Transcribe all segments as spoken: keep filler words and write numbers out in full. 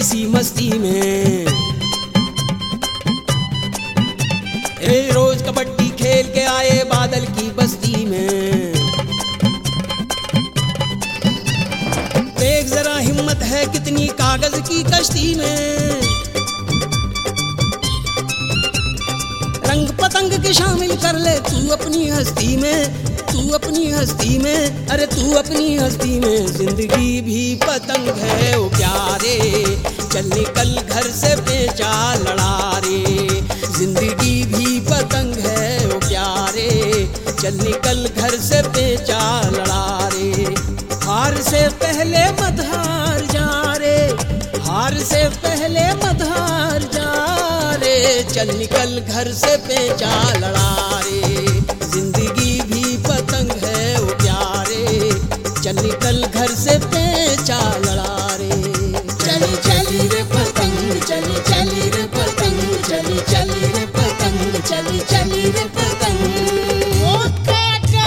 सी मस्ती में। ए रोज कबड्डी खेल के आए बादल की बस्ती में। देख जरा हिम्मत है कितनी कागज की कश्ती में। रंग पतंग के शामिल कर ले तू अपनी हस्ती में, तू अपनी हस्ती में, अरे तू अपनी हस्ती में। जिंदगी भी पतंग है ओ प्यारे, चल निकल घर से पेचा लड़ा रे। जिंदगी भी पतंग है ओ प्यारे, चल निकल घर से पेचा लड़ा रे। हार से पहले मत हार जा रे, हार से पहले मत हार जा रे। चल निकल घर से पेचा लड़ा रे। जिंदगी भी पतंग है ओ प्यारे, चल निकल घर से पेचा लड़ा रे। चली चली रे पतंग, चली चली रे पतंग, चली चली रे पतंग, चली चली रे पतंग। ओ काका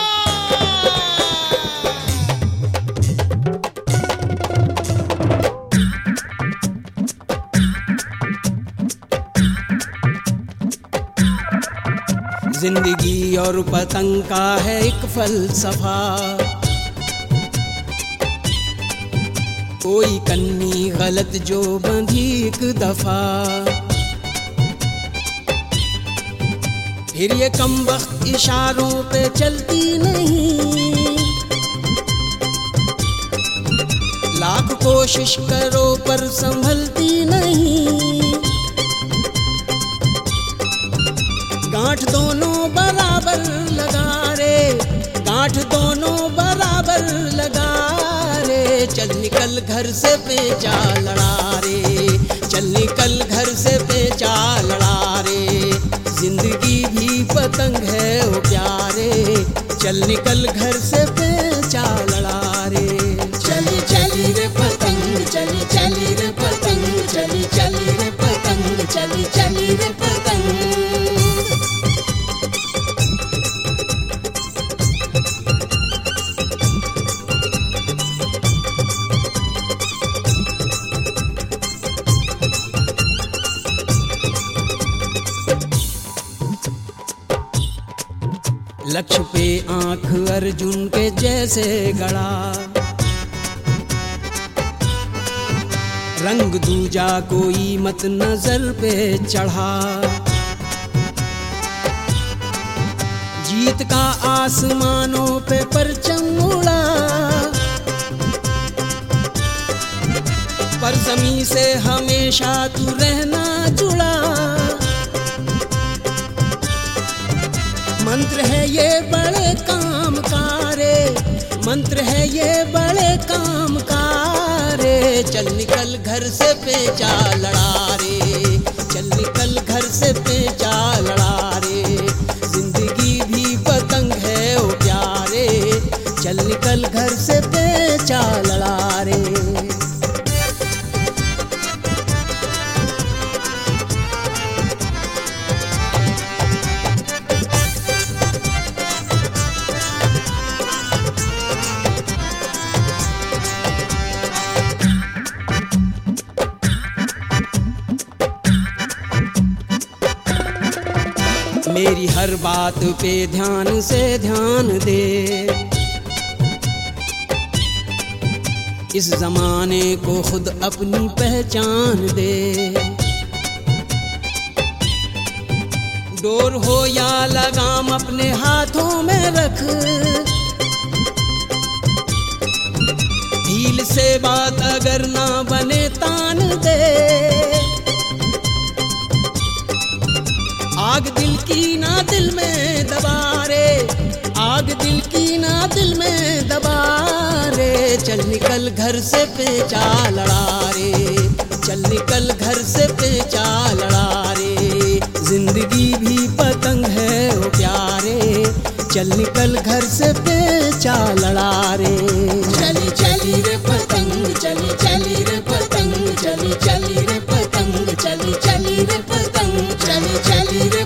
जिंदगी और पतंग का है एक फलसफा। कोई कन्नी गलत जो बंधी एक दफा, फिर ये कमबख्त इशारों पे चलती नहीं। लाख कोशिश करो पर संभलती नहीं। गांठ दोनों बराबर लगा रे, गांठ दोनों बराबर लगा रे। चल निकल घर से पेचा लड़ा रे, चल निकल घर से पेचा लड़ा रे। जिंदगी भी पतंग है ओ प्यारे, चल निकल घर से पेचा लड़ा रे। चली चली रे पतंग, चली चली रे पतंग, चली चली रे पतंग, चली चली रे पतंग। लक्ष्य पे आंख अर्जुन के जैसे गड़ा, रंग दूजा कोई मत नजर पे चढ़ा। जीत का आसमानों पे परचम उड़ा, पर ज़मीं से हमेशा तू रहना जुड़ा। मंत्र है ये बड़े काम कारे, मंत्र है ये बड़े काम कारे। चल निकल घर से पेचा लड़ा रे, चल निकल घर से पेचा लड़ा रे। जिंदगी भी पतंग है ओ प्यारे, चल निकल घर से पेचा लड़ा रे। मेरी हर बात पे ध्यान से ध्यान दे, इस जमाने को खुद अपनी पहचान दे। डोर हो या लगाम अपने हाथों में रख, ढील से बात अगर ना बने तान दे। आग दिल की ना दिल में दबा रे, आग दिल की ना दिल में दबा रे। चल निकल घर से पेचा लड़ा रे, चल निकल घर से पेचा लड़ा रे। जिंदगी भी पतंग है ओ प्यारे, चल निकल घर से पेचा लड़ा रे। चली चली रे पतंग, चली चली रे पतंग, चली चली रे पतंग, चली चली रे पतंग, चली चली रे